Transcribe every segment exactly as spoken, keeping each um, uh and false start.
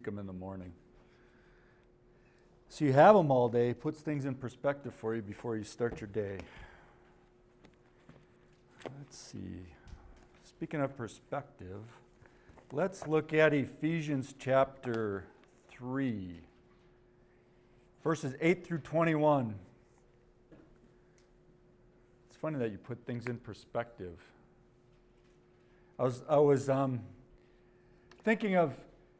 them in the morning. So you have them all day, puts things in perspective for you before you start your day. Let's see. Speaking of perspective, let's look at Ephesians chapter three, verses eight through twenty-one. It's funny that you put things in perspective. I was I was um, thinking of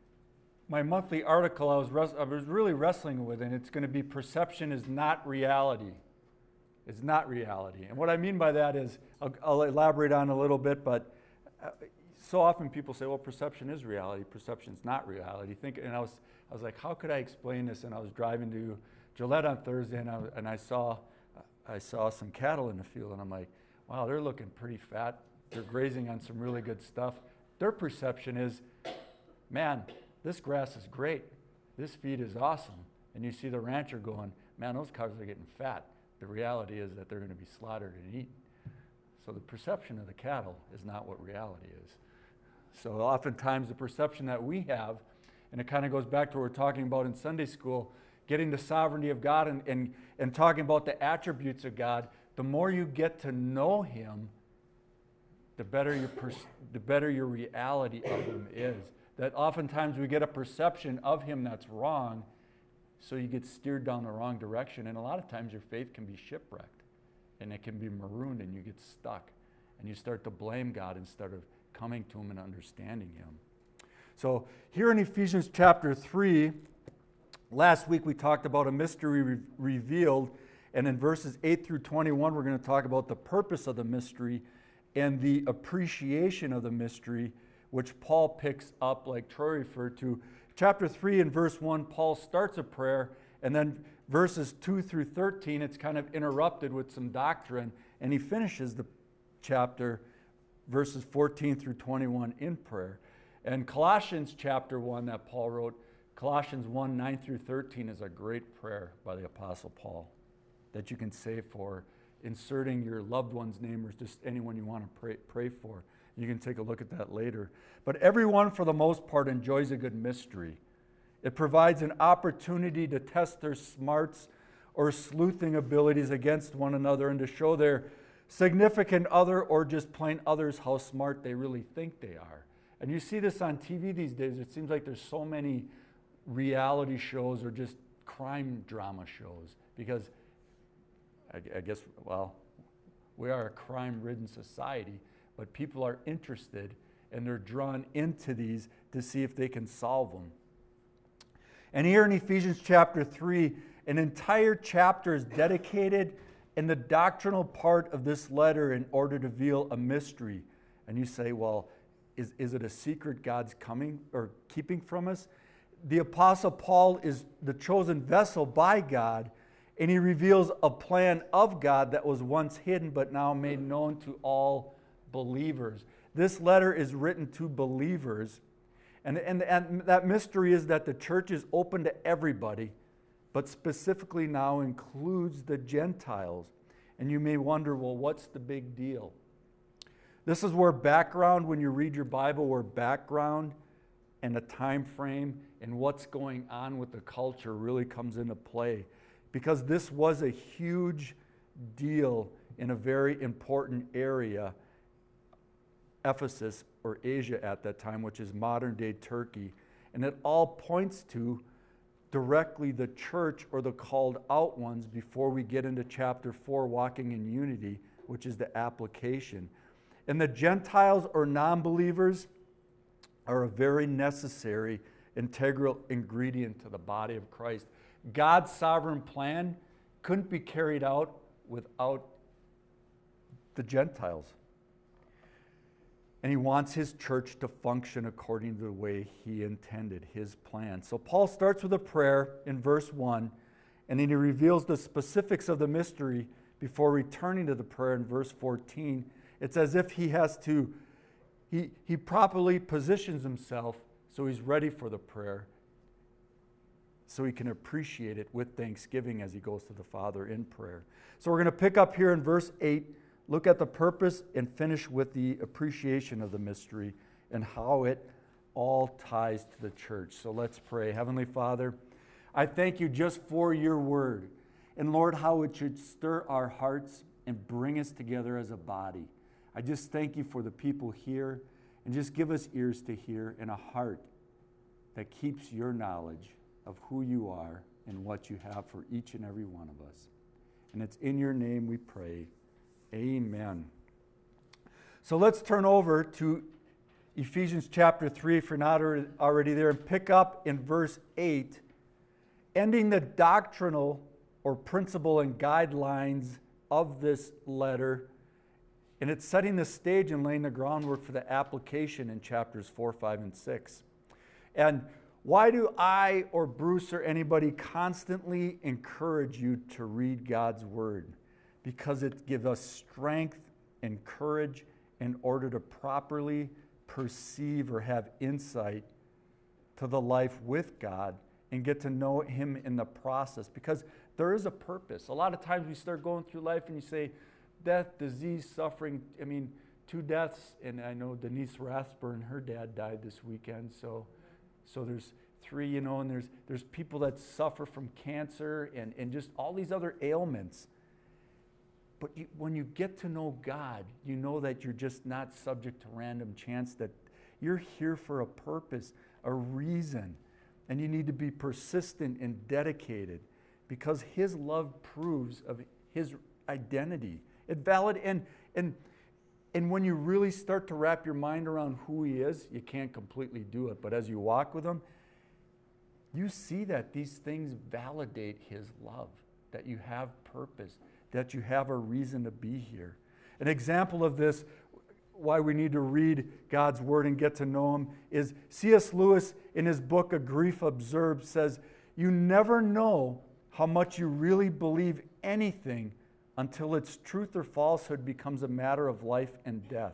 my monthly article I was res- I was really wrestling with, and it's going to be perception is not reality. It's not reality. And what I mean by that is, I'll, I'll elaborate on a little bit, but uh, so often people say, well, perception is reality, perception's not reality. Think, and I was I was like, how could I explain this? And I was driving to Gillette on Thursday, and I, and I saw I saw some cattle in the field, and I'm like, wow, they're looking pretty fat. They're grazing on some really good stuff. Their perception is, man, this grass is great. This feed is awesome. And you see the rancher going, man, those cows are getting fat. The reality is that they're going to be slaughtered and eaten. So the perception of the cattle is not what reality is. So oftentimes the perception that we have, and it kind of goes back to what we're talking about in Sunday school, getting the sovereignty of God and, and, and talking about the attributes of God, the more you get to know Him, the better your pers- the better your reality of Him is. That oftentimes we get a perception of Him that's wrong, so you get steered down the wrong direction. And a lot of times your faith can be shipwrecked, and it can be marooned, and you get stuck. And you start to blame God instead of coming to Him and understanding Him. So here in Ephesians chapter three, last week we talked about a mystery re- revealed, and in verses eight through twenty-one we're going to talk about the purpose of the mystery and the appreciation of the mystery, which Paul picks up, like Troy referred to. Chapter three and verse one, Paul starts a prayer, and then verses two through thirteen, it's kind of interrupted with some doctrine, and he finishes the chapter, verses fourteen through twenty-one, in prayer. And Colossians chapter one that Paul wrote, Colossians one, nine through thirteen, is a great prayer by the Apostle Paul that you can say for inserting your loved one's name or just anyone you want to pray, pray for. You can take a look at that later. But everyone, for the most part, enjoys a good mystery. It provides an opportunity to test their smarts or sleuthing abilities against one another and to show their significant other or just plain others how smart they really think they are. And you see this on T V these days. It seems like there's so many reality shows or just crime drama shows because I, I guess, well, we are a crime-ridden society, but people are interested and they're drawn into these to see if they can solve them. And here in Ephesians chapter three, an entire chapter is dedicated in the doctrinal part of this letter in order to reveal a mystery. And you say, well, is, is it a secret God's coming or keeping from us? The Apostle Paul is the chosen vessel by God, and he reveals a plan of God that was once hidden but now made known to all believers. This letter is written to believers, and, and, and that mystery is that the church is open to everybody, but specifically now includes the Gentiles. And you may wonder, well, what's the big deal? This is where background, when you read your Bible, where background and a time frame and what's going on with the culture really comes into play. Because this was a huge deal in a very important area, Ephesus or Asia at that time, which is modern-day Turkey. And it all points to directly the church or the called out ones before we get into chapter four, walking in unity, which is the application. And the Gentiles or non-believers are a very necessary, integral ingredient to the body of Christ. God's sovereign plan couldn't be carried out without the Gentiles. And he wants his church to function according to the way he intended, his plan. So Paul starts with a prayer in verse one, and then he reveals the specifics of the mystery before returning to the prayer in verse fourteen. It's as if he has to, he, he properly positions himself so he's ready for the prayer, so he can appreciate it with thanksgiving as he goes to the Father in prayer. So we're going to pick up here in verse eight, look at the purpose, and finish with the appreciation of the mystery and how it all ties to the church. So let's pray. Heavenly Father, I thank you just for your word. And Lord, how it should stir our hearts and bring us together as a body. I just thank you for the people here, and just give us ears to hear and a heart that keeps your knowledge of who you are and what you have for each and every one of us. And it's in your name we pray. Amen. So let's turn over to Ephesians chapter three, if you're not already there, and pick up in verse eight, ending the doctrinal or principle and guidelines of this letter. And it's setting the stage and laying the groundwork for the application in chapters four, five, and six. And why do I or Bruce or anybody constantly encourage you to read God's Word? Because it gives us strength and courage in order to properly perceive or have insight to the life with God and get to know Him in the process. Because there is a purpose. A lot of times we start going through life and you say, death, disease, suffering. I mean, two deaths, and I know Denise Rathburn, her dad died this weekend, so so there's three, you know, and there's there's people that suffer from cancer and, and just all these other ailments. But you, when you get to know God, you know that you're just not subject to random chance, that you're here for a purpose, a reason, and you need to be persistent and dedicated because His love proves of His identity. It's valid, and, and, and when you really start to wrap your mind around who He is, you can't completely do it, but as you walk with Him, you see that these things validate His love, that you have purpose, that you have a reason to be here. An example of this, why we need to read God's Word and get to know Him, is C S Lewis in his book, A Grief Observed, says, you never know how much you really believe anything until its truth or falsehood becomes a matter of life and death.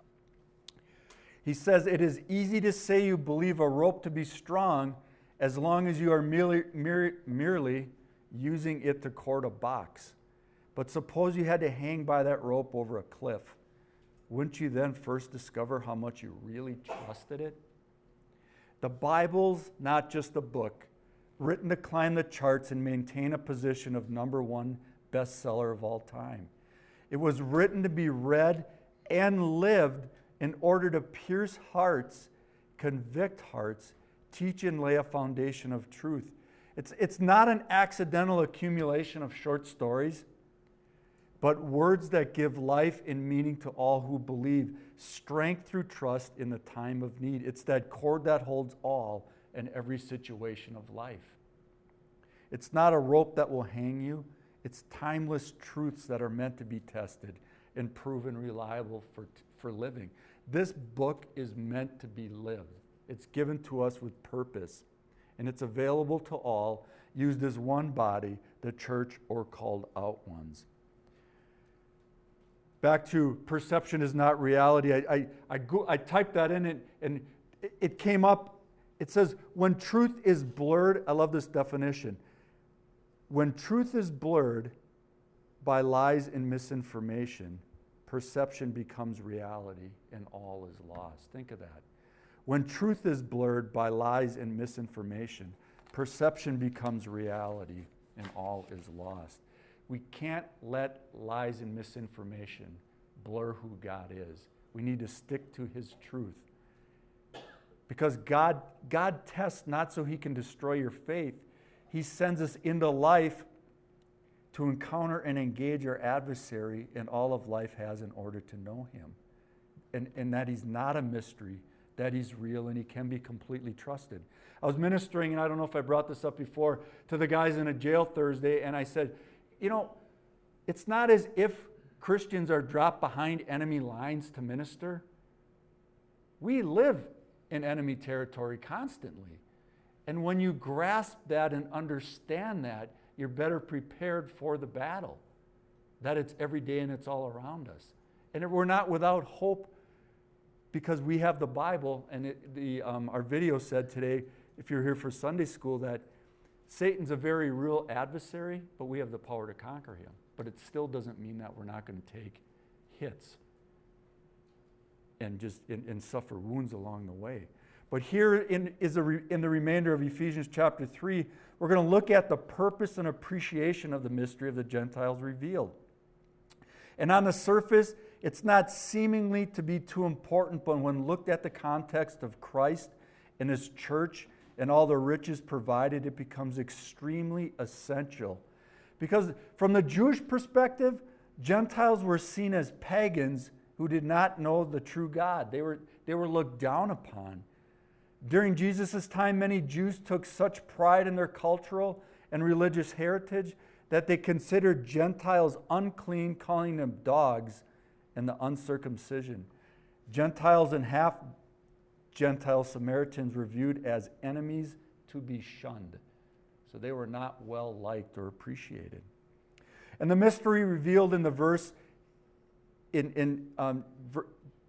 He says, it is easy to say you believe a rope to be strong as long as you are merely, mere, merely using it to cord a box. But suppose you had to hang by that rope over a cliff. Wouldn't you then first discover how much you really trusted it? The Bible's not just a book written to climb the charts and maintain a position of number one bestseller of all time. It was written to be read and lived in order to pierce hearts, convict hearts, teach and lay a foundation of truth. It's, it's not an accidental accumulation of short stories, but words that give life and meaning to all who believe, strength through trust in the time of need. It's that cord that holds all in every situation of life. It's not a rope that will hang you. It's timeless truths that are meant to be tested and proven reliable for, for living. This book is meant to be lived. It's given to us with purpose, and it's available to all, used as one body, the church, or called out ones. Back to perception is not reality. I, I, I, go, I typed that in, and, and it, it came up. It says, when truth is blurred, I love this definition. When truth is blurred by lies and misinformation, perception becomes reality and all is lost. Think of that. When truth is blurred by lies and misinformation, perception becomes reality and all is lost. We can't let lies and misinformation blur who God is. We need to stick to His truth. Because God, God tests not so He can destroy your faith. He sends us into life to encounter and engage our adversary, and all of life has in order to know Him. And, and that He's not a mystery, that He's real, and He can be completely trusted. I was ministering, and I don't know if I brought this up before, to the guys in a jail Thursday, and I said, you know, it's not as if Christians are dropped behind enemy lines to minister. We live in enemy territory constantly. And when you grasp that and understand that, you're better prepared for the battle. That it's every day and it's all around us. And we're not without hope because we have the Bible. And it, the, um, our video said today, if you're here for Sunday school, that Satan's a very real adversary, but we have the power to conquer him. But it still doesn't mean that we're not going to take hits and just and, and suffer wounds along the way. But here in, is a re, in the remainder of Ephesians chapter three, we're going to look at the purpose and appreciation of the mystery of the Gentiles revealed. And on the surface, it's not seemingly to be too important, but when looked at the context of Christ and His church and all the riches provided, it becomes extremely essential. Because from the Jewish perspective, Gentiles were seen as pagans who did not know the true God. They were, they were looked down upon. During Jesus' time, many Jews took such pride in their cultural and religious heritage that they considered Gentiles unclean, calling them dogs and the uncircumcision. Gentiles and half-Gentile Samaritans were viewed as enemies to be shunned. So they were not well liked or appreciated. And the mystery revealed in the verse in, in, um, ver,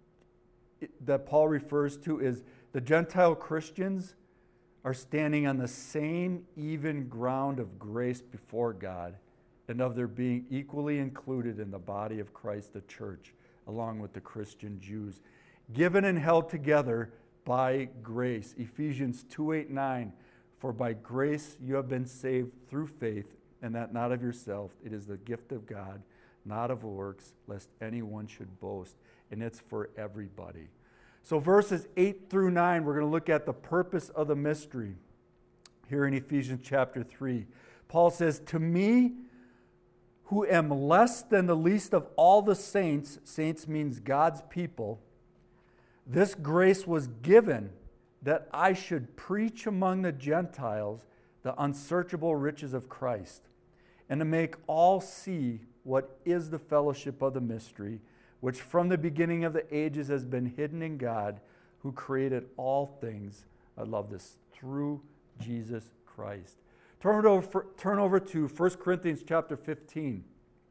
that Paul refers to is the Gentile Christians are standing on the same even ground of grace before God and of their being equally included in the body of Christ, the church, along with the Christian Jews, given and held together by grace. Ephesians two, eight, nine, for by grace you have been saved through faith, and that not of yourself. It is the gift of God, not of works, lest anyone should boast. And it's for everybody. So verses eight through nine, we're going to look at the purpose of the mystery here in Ephesians chapter three. Paul says, to me, who am less than the least of all the saints, saints means God's people, this grace was given that I should preach among the Gentiles the unsearchable riches of Christ, and to make all see what is the fellowship of the mystery, which from the beginning of the ages has been hidden in God, who created all things, I love this, through Jesus Christ. Turn over, turn over to First Corinthians chapter fifteen.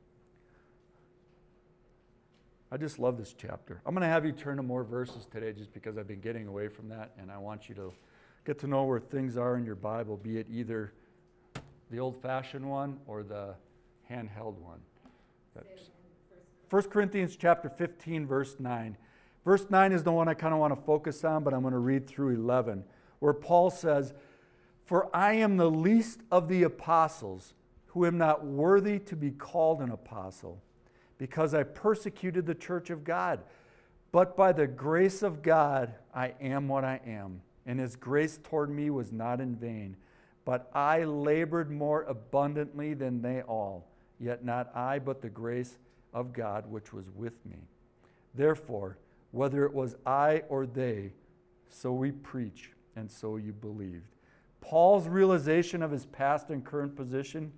I just love this chapter. I'm going to have you turn to more verses today just because I've been getting away from that, and I want you to get to know where things are in your Bible, be it either the old-fashioned one or the handheld one. That's First Corinthians chapter fifteen, verse nine. Verse nine is the one I kind of want to focus on, but I'm going to read through eleven, where Paul says, for I am the least of the apostles, who am not worthy to be called an apostle, because I persecuted the church of God. But by the grace of God, I am what I am, and His grace toward me was not in vain. But I labored more abundantly than they all, yet not I, but the grace of God which was with me. Therefore, whether it was I or they, so we preach, and so you believed. Paul's realization of his past and current position,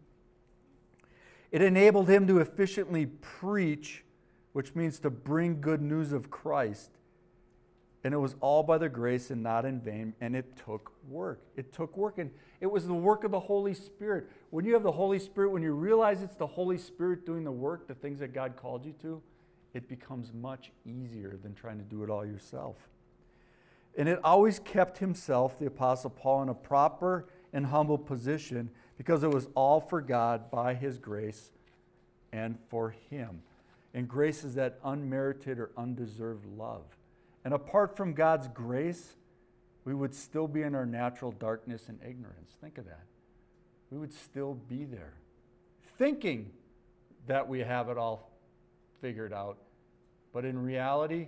it enabled him to efficiently preach, which means to bring good news of Christ. And it was all by the grace and not in vain, and it took work. It took work, and it was the work of the Holy Spirit. When you have the Holy Spirit, when you realize it's the Holy Spirit doing the work, the things that God called you to, it becomes much easier than trying to do it all yourself. And it always kept himself, the Apostle Paul, in a proper and humble position because it was all for God by His grace and for Him. And grace is that unmerited or undeserved love. And apart from God's grace, we would still be in our natural darkness and ignorance. Think of that. We would still be there, thinking that we have it all figured out. But in reality,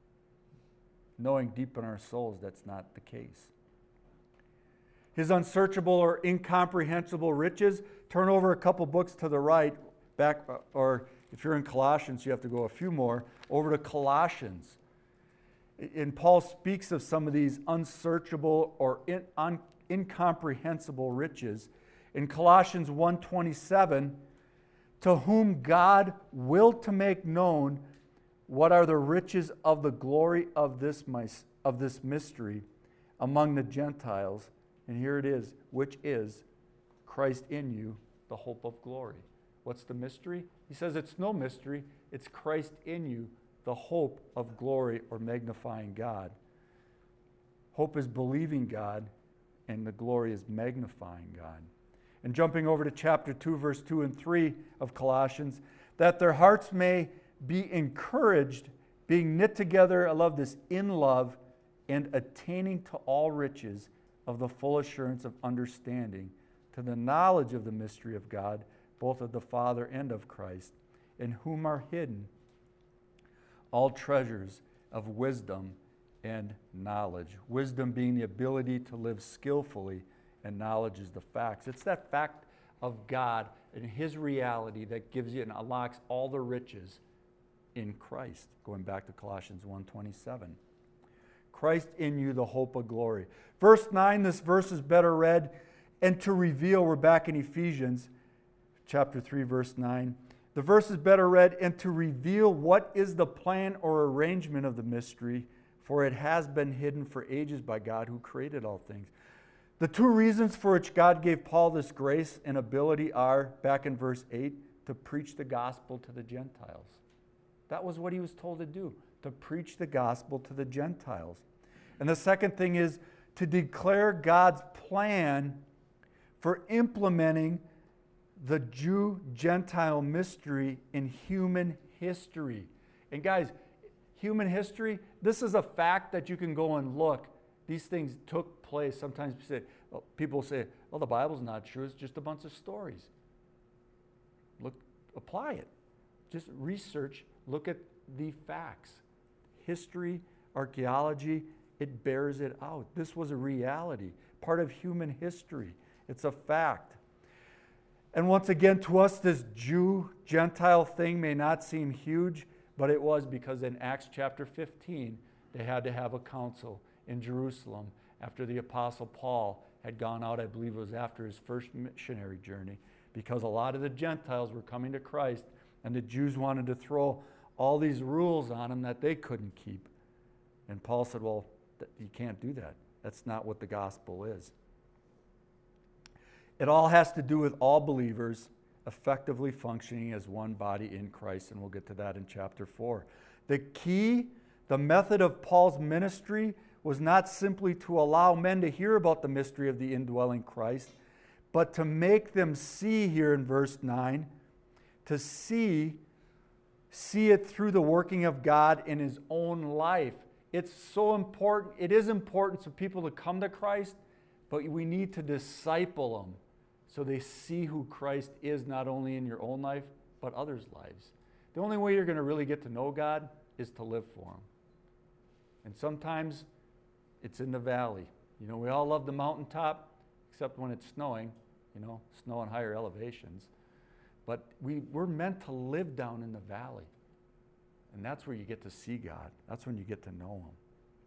knowing deep in our souls that's not the case. His unsearchable or incomprehensible riches, turn over a couple books to the right, back, or if you're in Colossians, you have to go a few more, over to Colossians. And Paul speaks of some of these unsearchable or in, un, incomprehensible riches. In Colossians one twenty-seven, to whom God willed to make known what are the riches of the glory of this, of this mystery among the Gentiles. And here it is, which is Christ in you, the hope of glory. What's the mystery? He says it's no mystery. It's Christ in you, the hope of glory or magnifying God. Hope is believing God, and the glory is magnifying God. And jumping over to chapter two, verse two and three of Colossians, that their hearts may be encouraged, being knit together, I love this, in love, and attaining to all riches of the full assurance of understanding, to the knowledge of the mystery of God, both of the Father and of Christ, in whom are hidden all treasures of wisdom and knowledge. Wisdom being the ability to live skillfully, and knowledge is the facts. It's that fact of God and His reality that gives you and unlocks all the riches in Christ. Going back to Colossians one twenty-seven. Christ in you, the hope of glory. Verse nine, this verse is better read, and to reveal, we're back in Ephesians chapter three, verse nine. The verse is better read, and to reveal what is the plan or arrangement of the mystery, for it has been hidden for ages by God who created all things. The two reasons for which God gave Paul this grace and ability are, back in verse eight, to preach the gospel to the Gentiles. That was what he was told to do, to preach the gospel to the Gentiles. And the second thing is to declare God's plan for implementing the Jew-Gentile mystery in human history. And guys, human history, this is a fact that you can go and look. These things took place. Sometimes people say, well, people say, well, the Bible's not true. It's just a bunch of stories. Look, apply it. Just research, look at the facts. History, archaeology, it bears it out. This was a reality, part of human history. It's a fact. And once again, to us, this Jew-Gentile thing may not seem huge, but it was, because in Acts chapter fifteen, they had to have a council in Jerusalem after the Apostle Paul had gone out. I believe it was after his first missionary journey, because a lot of the Gentiles were coming to Christ, and the Jews wanted to throw all these rules on them that they couldn't keep. And Paul said, well, th- you can't do that. That's not what the gospel is. It all has to do with all believers effectively functioning as one body in Christ, and we'll get to that in chapter four. The key, the method of Paul's ministry was not simply to allow men to hear about the mystery of the indwelling Christ, but to make them see here in verse nine, to see, see it through the working of God in His own life. It's so important. It is important for people to come to Christ, but we need to disciple them so they see who Christ is, not only in your own life, but others' lives. The only way you're going to really get to know God is to live for Him. And sometimes it's in the valley. You know, we all love the mountaintop, except when it's snowing, you know, snow on higher elevations. But we, we're meant to live down in the valley. And that's where you get to see God. That's when you get to know Him.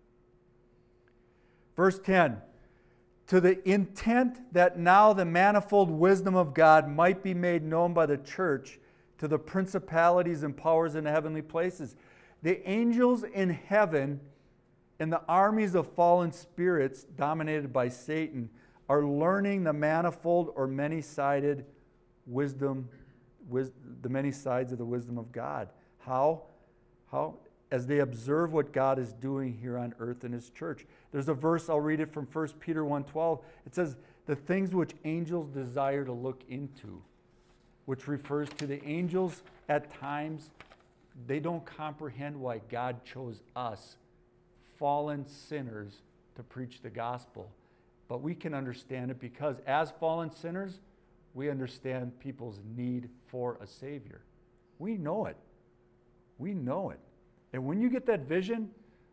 Verse ten, to the intent that now the manifold wisdom of God might be made known by the church to the principalities and powers in the heavenly places. The angels in heaven and the armies of fallen spirits dominated by Satan are learning the manifold or many-sided wisdom, wis- the many sides of the wisdom of God. How? How? As they observe what God is doing here on earth in His church. There's a verse, I'll read it from First Peter one twelve. It says, the things which angels desire to look into, which refers to the angels at times, they don't comprehend why God chose us, fallen sinners, to preach the gospel. But we can understand it because as fallen sinners, we understand people's need for a Savior. We know it. We know it. And when you get that vision,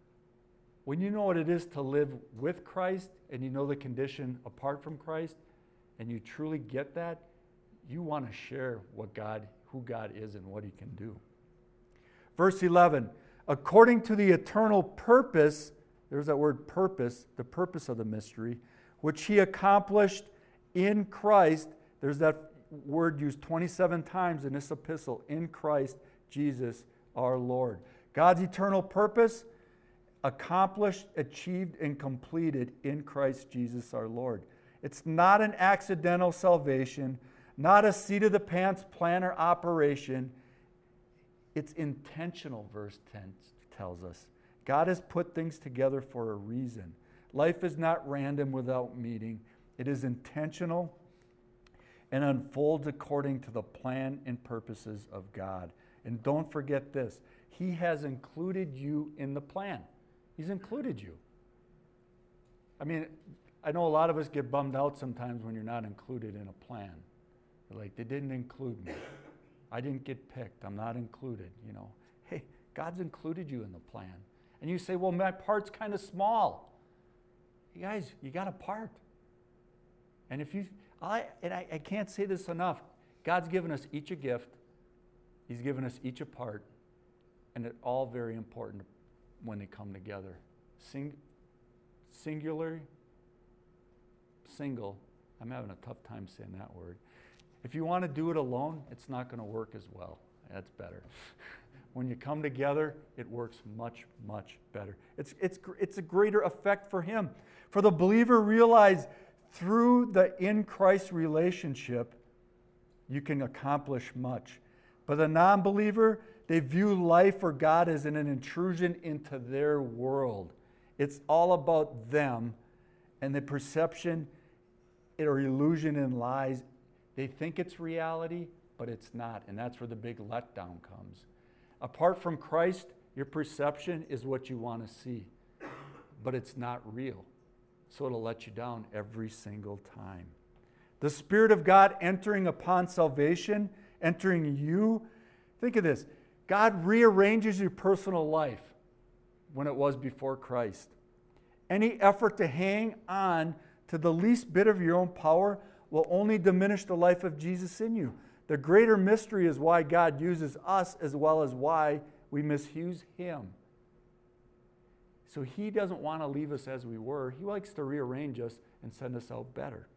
when you know what it is to live with Christ and you know the condition apart from Christ, and you truly get that, you want to share what God, who God is and what He can do. Verse eleven, according to the eternal purpose, there's that word purpose, the purpose of the mystery, which He accomplished in Christ. There's that word used twenty-seven times in this epistle, in Christ Jesus our Lord. God's eternal purpose, accomplished, achieved, and completed in Christ Jesus our Lord. It's not an accidental salvation, not a seat-of-the-pants plan or operation. It's intentional, verse ten tells us. God has put things together for a reason. Life is not random without meaning. It is intentional and unfolds according to the plan and purposes of God. And don't forget this. He has included you in the plan. He's included you. I mean, I know a lot of us get bummed out sometimes when you're not included in a plan. You're like, they didn't include me. I didn't get picked. I'm not included, you know. Hey, God's included you in the plan. And you say, well, my part's kind of small. You guys, you got a part. And if you, I, and I, I can't say this enough, God's given us each a gift. He's given us each a part. And it's all very important when they come together. Sing, singular, single. I'm having a tough time saying that word. If you want to do it alone, it's not going to work as well. That's better. When you come together, it works much, much better. It's, it's, it's a greater effect for him. For the believer, realize through the in Christ relationship, you can accomplish much. But the non-believer, they view life for God as an intrusion into their world. It's all about them and the perception or illusion and lies. They think it's reality, but it's not. And that's where the big letdown comes. Apart from Christ, your perception is what you want to see, but it's not real. So it'll let you down every single time. The Spirit of God entering upon salvation, entering you. Think of this. God rearranges your personal life when it was before Christ. Any effort to hang on to the least bit of your own power will only diminish the life of Jesus in you. The greater mystery is why God uses us as well as why we misuse him. So he doesn't want to leave us as we were. He likes to rearrange us and send us out better.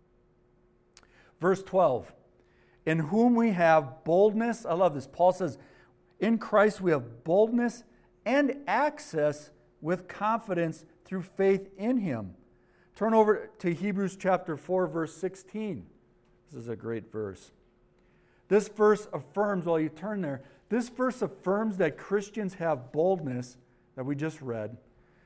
Verse twelve, in whom we have boldness. I love this. Paul says, in Christ we have boldness and access with confidence through faith in him. Turn over to Hebrews chapter four, verse sixteen. This is a great verse. This verse affirms, while you turn there, this verse affirms that Christians have boldness, that we just read,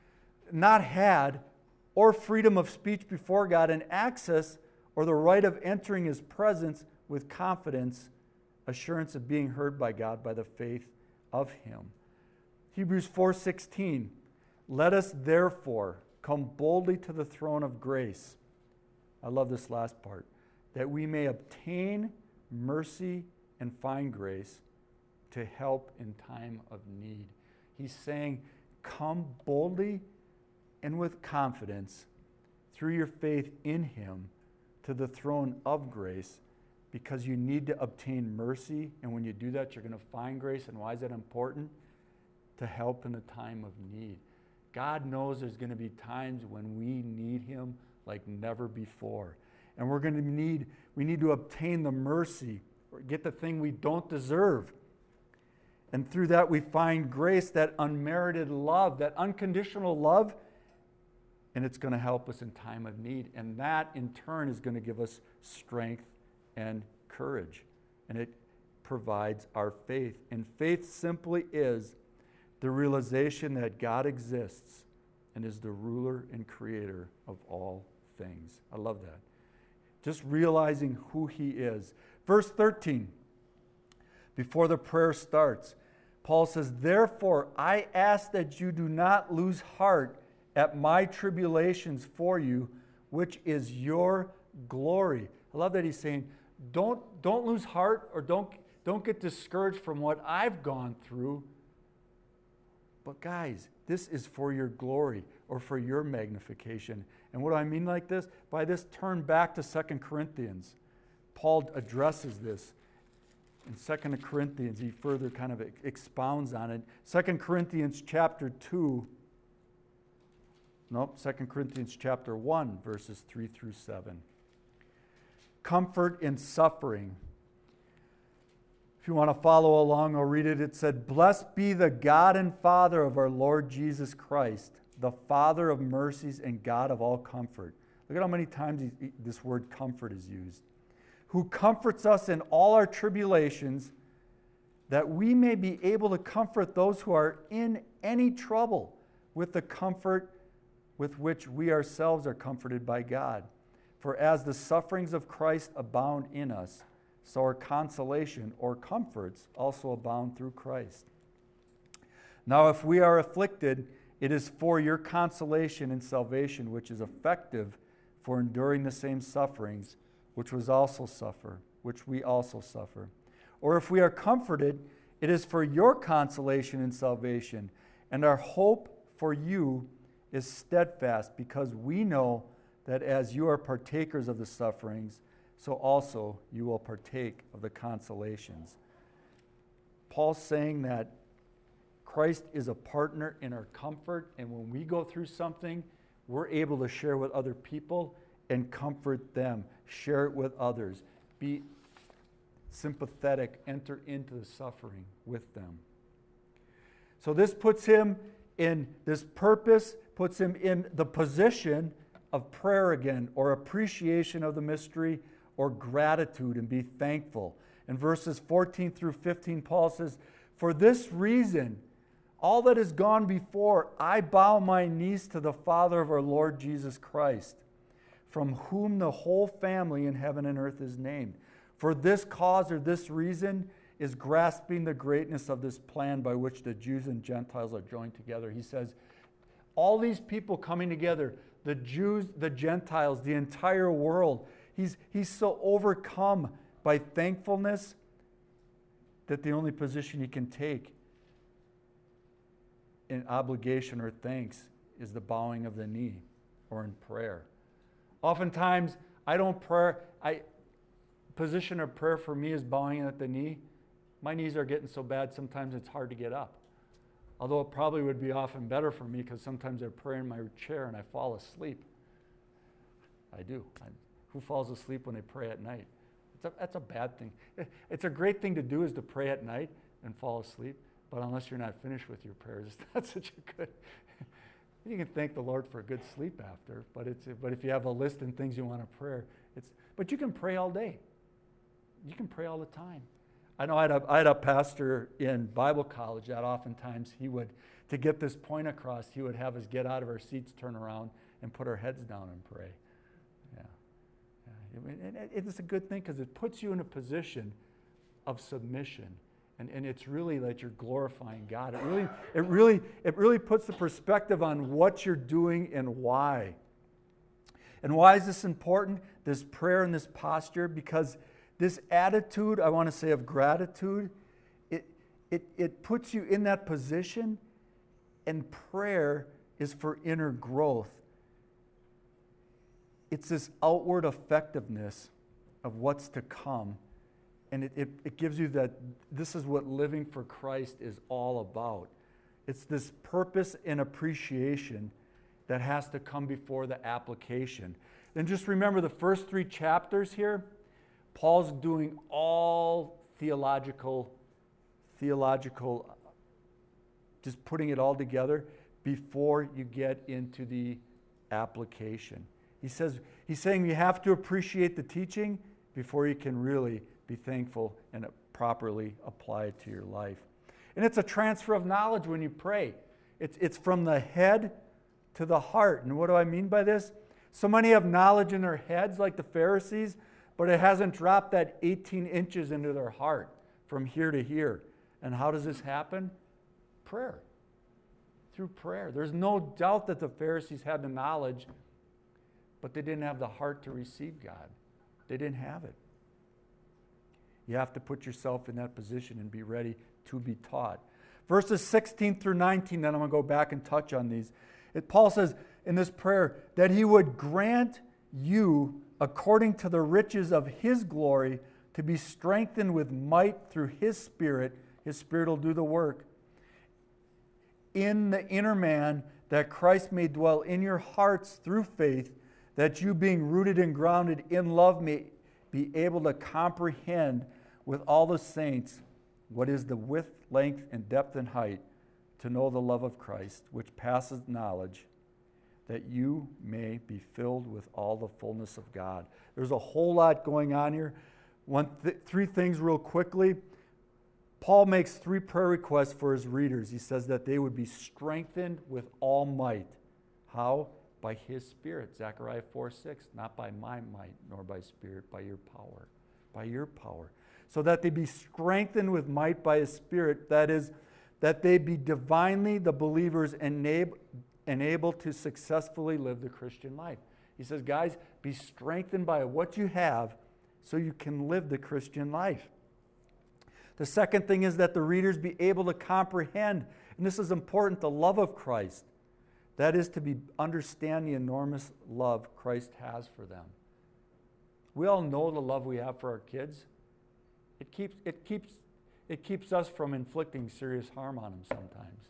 not had, or freedom of speech before God, and access or the right of entering his presence with confidence, assurance of being heard by God by the faith of him. Hebrews four sixteen, let us therefore come boldly to the throne of grace. I love this last part. That we may obtain mercy and find grace to help in time of need. He's saying, come boldly and with confidence through your faith in him to the throne of grace, because you need to obtain mercy, and when you do that, you're going to find grace. And why is that important? To help in the time of need. God knows there's going to be times when we need him like never before. And we're going to need, we need to obtain the mercy, or get the thing we don't deserve. And through that we find grace, that unmerited love, that unconditional love, and it's going to help us in time of need. And that in turn is going to give us strength and courage. And it provides our faith. And faith simply is the realization that God exists and is the ruler and creator of all things. I love that. Just realizing who he is. Verse thirteen, before the prayer starts, Paul says, therefore I ask that you do not lose heart at my tribulations for you, which is your glory. I love that he's saying, don't, don't lose heart, or don't, don't get discouraged from what I've gone through. But guys, this is for your glory, or for your magnification. And what do I mean like this? By this, turn back to Second Corinthians. Paul addresses this. In Second Corinthians, he further kind of expounds on it. Second Corinthians chapter two, nope, Second Corinthians chapter one, verses three through seven. Comfort in suffering. If you want to follow along, I'll read it. It said, blessed be the God and Father of our Lord Jesus Christ, the Father of mercies and God of all comfort. Look at how many times he, this word comfort is used. Who comforts us in all our tribulations, that we may be able to comfort those who are in any trouble with the comfort with which we ourselves are comforted by God. For as the sufferings of Christ abound in us, so our consolation or comforts also abound through Christ. Now if we are afflicted, It is for your consolation and salvation, which is effective for enduring the same sufferings, which was also suffer, which we also suffer. Or if we are comforted, it is for your consolation and salvation, and our hope for you is steadfast, because we know that as you are partakers of the sufferings, so also you will partake of the consolations. Paul's saying that Christ is a partner in our comfort, and when we go through something, we're able to share with other people and comfort them, share it with others, be sympathetic, enter into the suffering with them. So this puts him in this purpose, puts him in the position of prayer again, or appreciation of the mystery, or gratitude and be thankful. In verses fourteen through fifteen, Paul says, "For this reason, all that has gone before, I bow my knees to the Father of our Lord Jesus Christ, from whom the whole family in heaven and earth is named. For this cause or this reason is grasping the greatness of this plan by which the Jews and Gentiles are joined together." He says, all these people coming together, the Jews, the Gentiles, the entire world, he's, he's so overcome by thankfulness that the only position he can take in obligation or thanks is the bowing of the knee or in prayer. Oftentimes, I don't pray. I position of prayer for me is bowing at the knee. My knees are getting so bad sometimes it's hard to get up. Although it probably would be often better for me because sometimes I pray in my chair and I fall asleep. I do. I, who falls asleep when they pray at night? It's a, that's a bad thing. It's a great thing to do is to pray at night and fall asleep, but unless you're not finished with your prayers, it's not such a good... You can thank the Lord for a good sleep after, but it's but if you have a list and things you want to pray, it's but you can pray all day. You can pray all the time. I know I had, a, I had a pastor in Bible college that oftentimes he would, to get this point across, he would have us get out of our seats, turn around, and put our heads down and pray. Yeah, yeah. And it, it's a good thing because it puts you in a position of submission. And, and it's really that you're glorifying God. It really, it really, it really puts the perspective on what you're doing and why. And why is this important? This prayer and this posture, because this attitude, I want to say, of gratitude, it, it, it puts you in that position, and prayer is for inner growth. It's this outward effectiveness of what's to come. And it, it, it gives you that this is what living for Christ is all about. It's this purpose and appreciation that has to come before the application. And just remember the first three chapters here, Paul's doing all theological, theological, just putting it all together before you get into the application. He says, he's saying you have to appreciate the teaching before you can really be thankful and properly apply it to your life. And it's a transfer of knowledge when you pray. It's, it's from the head to the heart. And what do I mean by this? So many have knowledge in their heads like the Pharisees, but it hasn't dropped that eighteen inches into their heart from here to here. And how does this happen? Prayer. Through prayer. There's no doubt that the Pharisees had the knowledge, but they didn't have the heart to receive God. They didn't have it. You have to put yourself in that position and be ready to be taught. Verses sixteen through nineteen, then I'm going to go back and touch on these. It, Paul says in this prayer that he would grant you, according to the riches of his glory, to be strengthened with might through his Spirit. His Spirit will do the work. In the inner man, that Christ may dwell in your hearts through faith, that you being rooted and grounded in love may be able to comprehend with all the saints what is the width, length, and depth and height, to know the love of Christ, which passes knowledge, that you may be filled with all the fullness of God. There's a whole lot going on here. One th- three things real quickly. Paul makes three prayer requests for his readers. He says that they would be strengthened with all might. How? By his Spirit. Zechariah four six. Not by my might, nor by spirit, by your power. By your power. So that they be strengthened with might by his Spirit. That is, that they be divinely, the believers, enab- enabled to successfully live the Christian life. He says, guys, be strengthened by what you have so you can live the Christian life. The second thing is that the readers be able to comprehend, and this is important, the love of Christ. That is to be understand the enormous love Christ has for them. We all know the love we have for our kids. It keeps, it keeps, it keeps us from inflicting serious harm on them sometimes.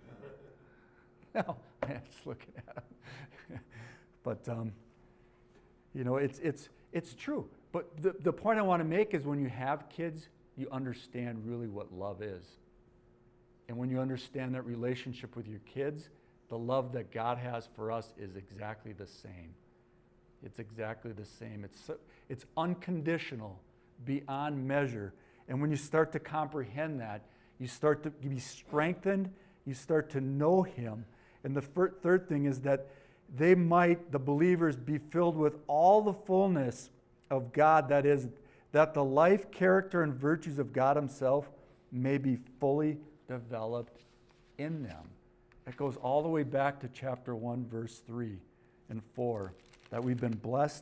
No, I'm just looking at them. But, um, you know, it's, it's, it's true. But the, the point I want to make is when you have kids, you understand really what love is. And when you understand that relationship with your kids, the love that God has for us is exactly the same. It's exactly the same. It's, it's unconditional, beyond measure. And when you start to comprehend that, you start to be strengthened, you start to know Him. And the fir- third thing is that they might, the believers, be filled with all the fullness of God, that is, that the life, character, and virtues of God Himself may be fully developed in them. It goes all the way back to chapter one, verse three and four, that we've been blessed.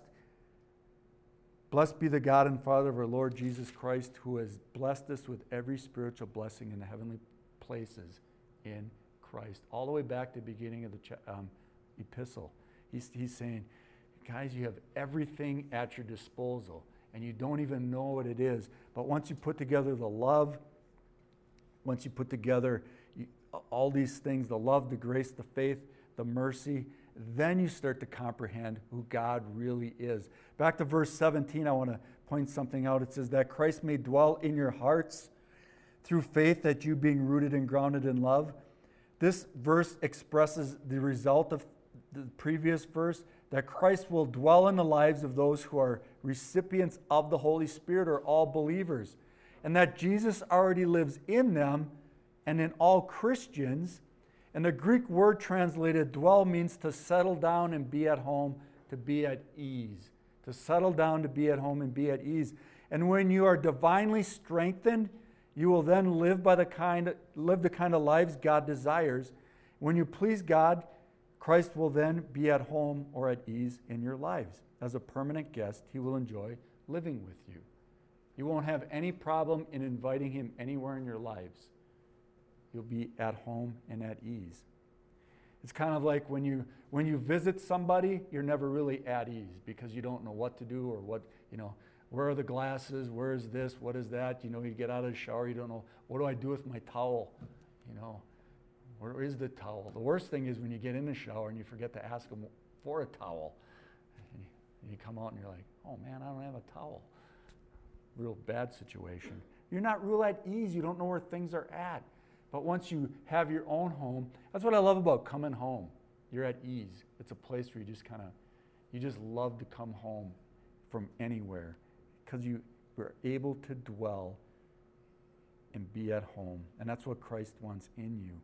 Blessed be the God and Father of our Lord Jesus Christ, who has blessed us with every spiritual blessing in the heavenly places in Christ. All the way back to the beginning of the cha- um, epistle. He's, he's saying, guys, you have everything at your disposal, and you don't even know what it is. But once you put together the love, once you put together you, all these things, the love, the grace, the faith, the mercy, then you start to comprehend who God really is. Back to verse seventeen, I want to point something out. It says that Christ may dwell in your hearts through faith, that you being rooted and grounded in love. This verse expresses the result of the previous verse, that Christ will dwell in the lives of those who are recipients of the Holy Spirit, or all believers, and that Jesus already lives in them and in all Christians. And the Greek word translated dwell means to settle down and be at home, to be at ease. To settle down, to be at home, and be at ease. And when you are divinely strengthened, you will then live by the kind, live the kind of lives God desires. When you please God, Christ will then be at home or at ease in your lives. As a permanent guest, He will enjoy living with you. You won't have any problem in inviting Him anywhere in your lives. You'll be at home and at ease. It's kind of like when you when you visit somebody, you're never really at ease because you don't know what to do or what, you know, where are the glasses, where is this, what is that? You know, you get out of the shower, you don't know, what do I do with my towel? You know, where is the towel? The worst thing is when you get in the shower and you forget to ask them for a towel. And you come out and you're like, oh man, I don't have a towel. Real bad situation. You're not real at ease. You don't know where things are at. But once you have your own home, that's what I love about coming home. You're at ease. It's a place where you just kind of, you just love to come home from anywhere because you were able to dwell and be at home. And that's what Christ wants in you.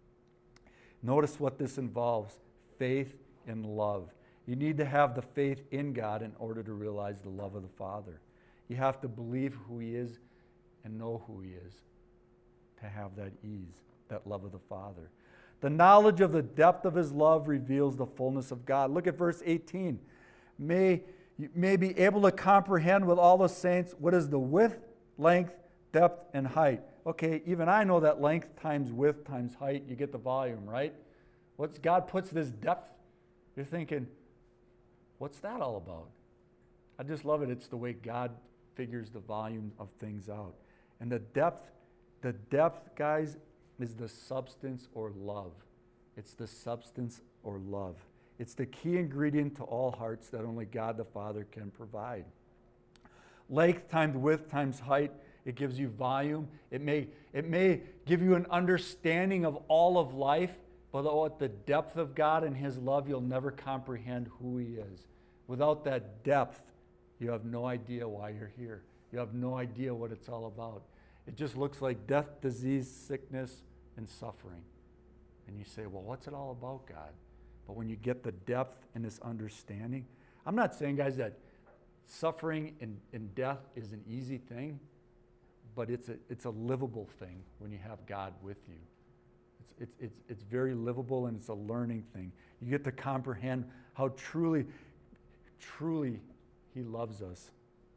Notice what this involves, faith and love. You need to have the faith in God in order to realize the love of the Father. You have to believe who He is and know who He is to have that ease, that love of the Father. The knowledge of the depth of His love reveals the fullness of God. Look at verse eighteen. May you may be able to comprehend with all the saints what is the width, length, depth, and height. Okay, even I know that length times width times height, you get the volume, right? What's God puts this depth, you're thinking, what's that all about? I just love it. It's the way God figures the volume of things out. And the depth, the depth, guys, is the substance or love. It's the substance or love. It's the key ingredient to all hearts that only God the Father can provide. Length times width times height, it gives you volume. It may, it may give you an understanding of all of life, but at the depth of God and His love, you'll never comprehend who He is. Without that depth, you have no idea why you're here. You have no idea what it's all about. It just looks like death, disease, sickness, and suffering. And you say, well, what's it all about, God? But when you get the depth and this understanding, I'm not saying, guys, that suffering and, and death is an easy thing, but it's a, it's a livable thing when you have God with you. It's, it's, it's, it's very livable, and it's a learning thing. You get to comprehend how truly, truly he loves us.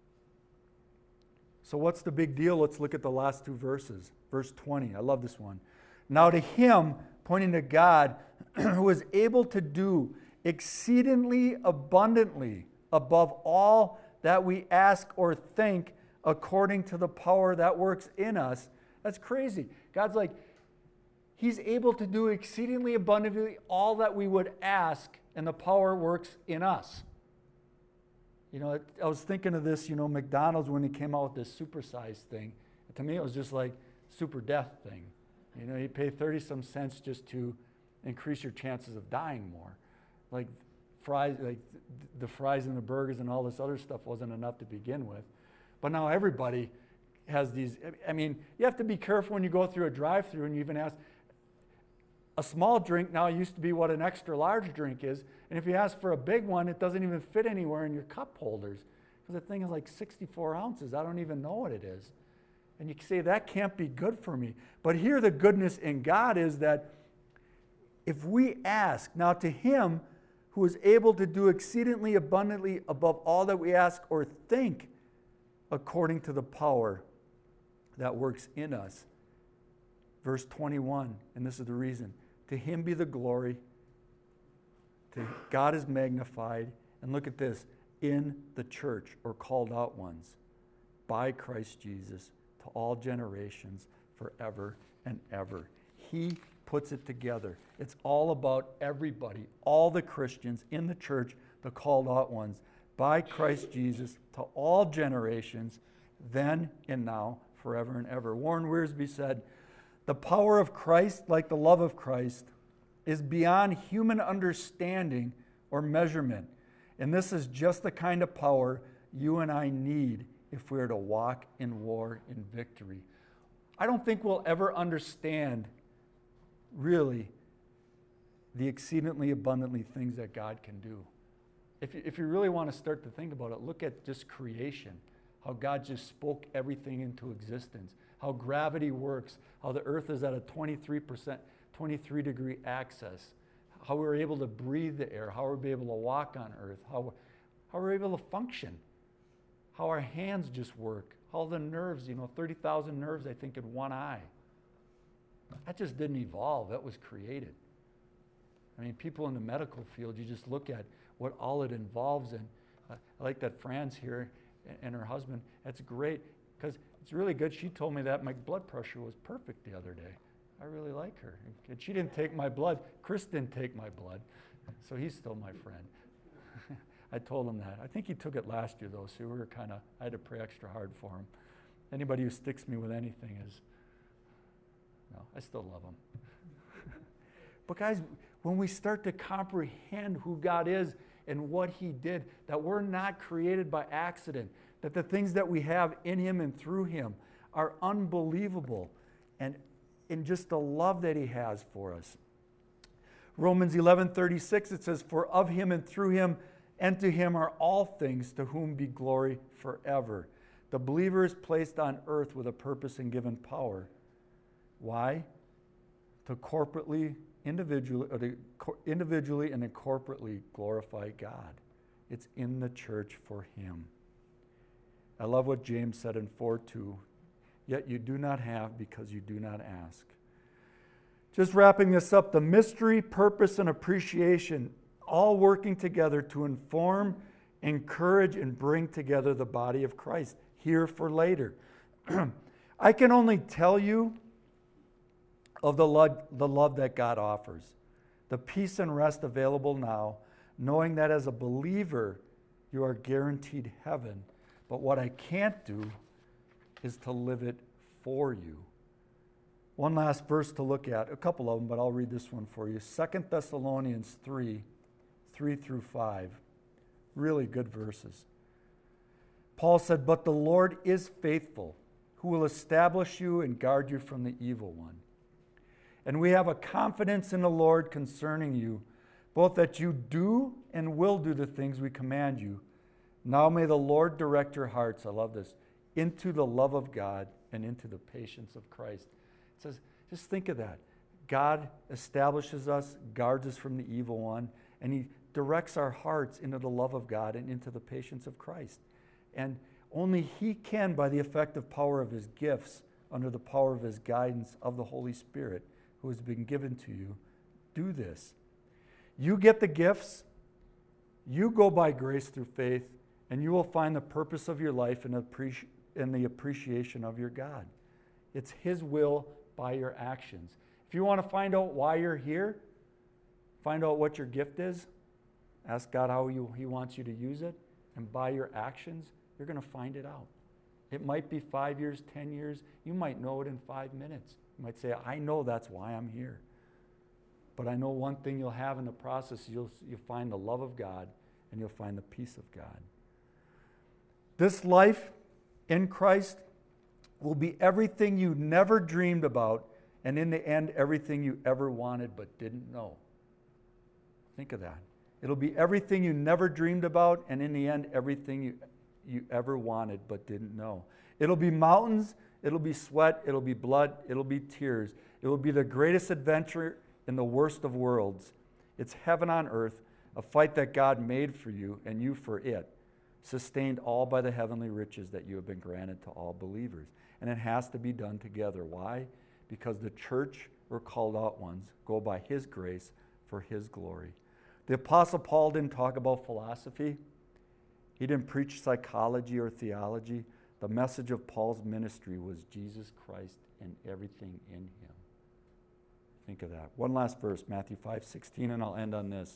So what's the big deal? Let's look at the last two verses. Verse twenty, I love this one. Now to him, pointing to God, who is able to do exceedingly abundantly above all that we ask or think, according to the power that works in us. That's crazy. God's like, he's able to do exceedingly abundantly all that we would ask, and the power works in us. You know, I was thinking of this, you know, McDonald's, when they came out with this supersize thing, to me it was just like super death thing. You know, you pay thirty some cents just to increase your chances of dying more. Like fries, like the fries and the burgers and all this other stuff wasn't enough to begin with. But now everybody has these. I mean, you have to be careful when you go through a drive-through and you even ask. A small drink now used to be what an extra large drink is. And if you ask for a big one, it doesn't even fit anywhere in your cup holders. Because the thing is like sixty-four ounces. I don't even know what it is. And you say, that can't be good for me. But here the goodness in God is that if we ask, now to him who is able to do exceedingly abundantly above all that we ask or think, according to the power that works in us. Verse twenty-one, and this is the reason. To him be the glory. To God is magnified. And look at this. In the church, or called out ones, by Christ Jesus, to all generations, forever and ever. He puts it together. It's all about everybody, all the Christians in the church, the called out ones, by Christ Jesus, to all generations, then and now, forever and ever. Warren Wiersbe said, the power of Christ, like the love of Christ, is beyond human understanding or measurement. And this is just the kind of power you and I need if we are to walk in war in victory. I don't think we'll ever understand, really, the exceedingly abundantly things that God can do. If you, if you really want to start to think about it, look at just creation, how God just spoke everything into existence, how gravity works, how the earth is at a twenty-three percent, twenty-three degree axis, how we're able to breathe the air, how we're able to walk on earth, how, how we're able to function, how our hands just work, how the nerves, you know, thirty thousand nerves, I think, in one eye. That just didn't evolve, that was created. I mean, people in the medical field, you just look at what all it involves in. Uh, I like that Fran's here and, and her husband. That's great, because it's really good. She told me that my blood pressure was perfect the other day. I really like her. And she didn't take my blood. Chris didn't take my blood, so he's still my friend. I told him that. I think he took it last year, though, so we were kind of, I had to pray extra hard for him. Anybody who sticks me with anything is, no, I still love him. But guys, when we start to comprehend who God is and what he did, that we're not created by accident, that the things that we have in him and through him are unbelievable, and in just the love that he has for us. Romans eleven thirty-six, it says, for of him and through him and to him are all things, to whom be glory forever. The believer is placed on earth with a purpose and given power. Why? To corporately, individually, or to individually and corporately glorify God. It's in the church for him. I love what James said in four two. Yet you do not have because you do not ask. Just wrapping this up, the mystery, purpose, and appreciation all working together to inform, encourage, and bring together the body of Christ, here for later. I can only tell you of the love, the love that God offers, the peace and rest available now, knowing that as a believer, you are guaranteed heaven. But what I can't do is to live it for you. One last verse to look at, a couple of them, but I'll read this one for you. Second Thessalonians three, three through five. Really good verses. Paul said, but the Lord is faithful, who will establish you and guard you from the evil one. And we have a confidence in the Lord concerning you, both that you do and will do the things we command you. Now may the Lord direct your hearts, I love this, into the love of God and into the patience of Christ. It says, just think of that. God establishes us, guards us from the evil one, and he directs our hearts into the love of God and into the patience of Christ. And only he can, by the effective power of his gifts, under the power of his guidance of the Holy Spirit, who has been given to you, do this. You get the gifts, you go by grace through faith, and you will find the purpose of your life in, appreci- in the appreciation of your God. It's his will by your actions. If you want to find out why you're here, find out what your gift is, ask God how you, he wants you to use it, and by your actions, you're going to find it out. It might be five years, ten years. You might know it in five minutes. You might say, I know that's why I'm here. But I know one thing you'll have in the process, you'll, you'll find the love of God and you'll find the peace of God. This life in Christ will be everything you never dreamed about, and in the end, everything you ever wanted but didn't know. Think of that. It'll be everything you never dreamed about, and in the end, everything you, you ever wanted but didn't know. It'll be mountains, it'll be sweat, it'll be blood, it'll be tears. It will be the greatest adventure in the worst of worlds. It's heaven on earth, a fight that God made for you and you for it, sustained all by the heavenly riches that you have been granted to all believers. And it has to be done together. Why? Because the church, or called out ones, go by his grace for his glory. The Apostle Paul didn't talk about philosophy. He didn't preach psychology or theology. The message of Paul's ministry was Jesus Christ and everything in him. Think of that. One last verse, Matthew five sixteen, and I'll end on this.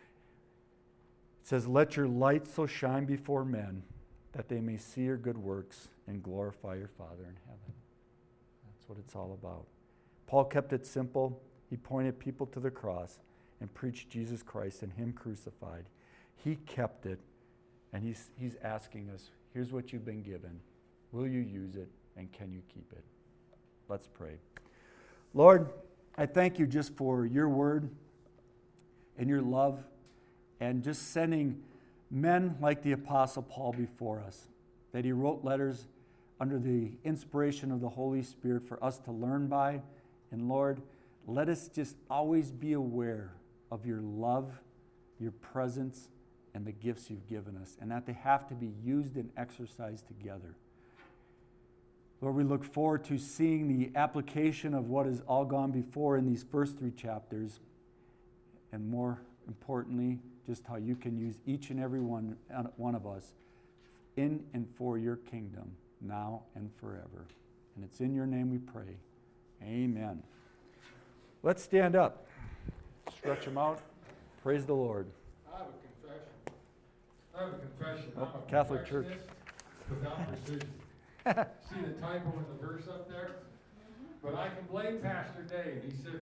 It says, let your light so shine before men that they may see your good works and glorify your Father in heaven. That's what it's all about. Paul kept it simple. He pointed people to the cross and preached Jesus Christ and him crucified. He kept it, and he's, he's asking us, here's what you've been given. Will you use it, and can you keep it? Let's pray. Lord, I thank you just for your word and your love and just sending men like the Apostle Paul before us, that he wrote letters under the inspiration of the Holy Spirit for us to learn by. And Lord, let us just always be aware of your love, your presence, and the gifts you've given us, and that they have to be used and exercised together. Lord, we look forward to seeing the application of what has all gone before in these first three chapters, and more importantly, just how you can use each and every one, one of us in and for your kingdom, now and forever. And it's in your name we pray. Amen. Let's stand up. Stretch them out. Praise the Lord. I have a confession. I have a confession. Oh, I'm a Catholic Church. Without precision. See the typo in the verse up there? But I can blame Pastor Dave. He said,